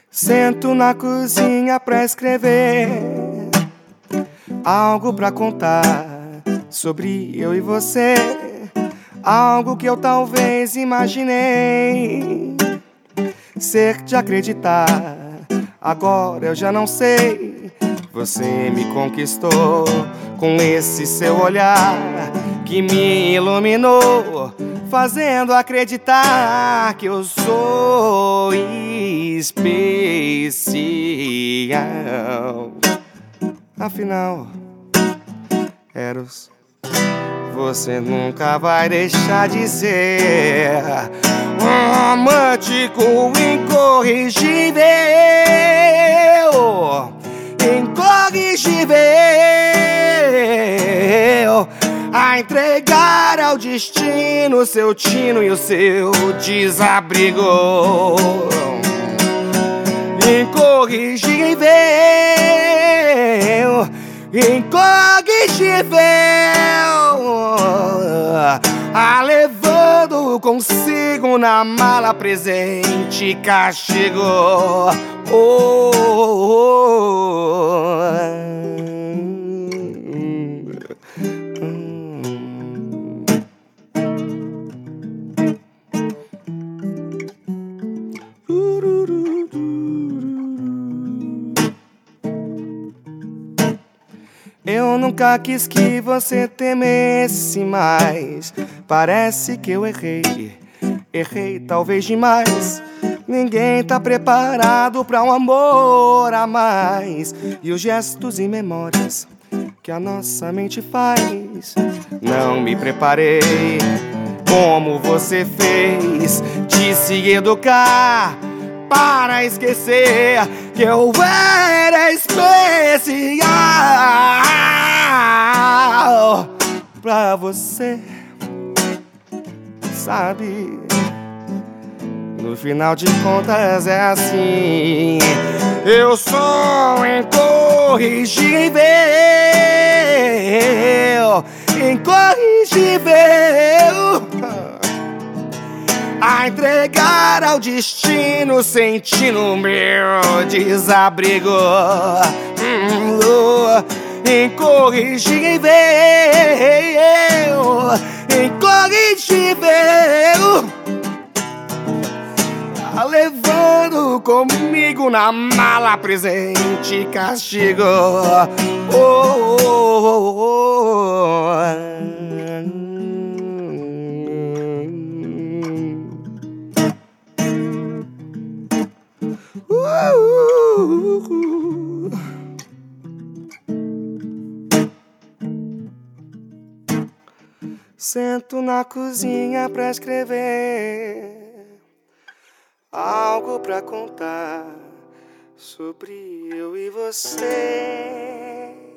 Sento na cozinha pra escrever algo pra contar sobre eu e você, algo que eu talvez imaginei ser de acreditar. Agora eu já não sei. Você me conquistou com esse seu olhar que me iluminou, fazendo acreditar que eu sou especial. Afinal, Eros, você nunca vai deixar de ser um romântico incorrigível, incorrigível, a entregar ao destino seu tino e o seu desabrigo. Incorrigível, incorrigível, a levando consigo na mala presente castigo. Oh, oh, oh. Eu nunca quis que você temesse mais. Parece que eu errei, errei talvez demais. Ninguém tá preparado pra um amor a mais. E os gestos e memórias que a nossa mente faz, não me preparei como você fez, de se educar para esquecer que eu era especial pra você, sabe? No final de contas é assim. Eu sou incorrigível, incorrigível, a entregar ao destino sentindo meu desabrigo. Incorrigível, incorrigível, levando comigo na mala presente castigo. Oh, oh, oh, Sento na cozinha pra escrever algo pra contar sobre eu e você.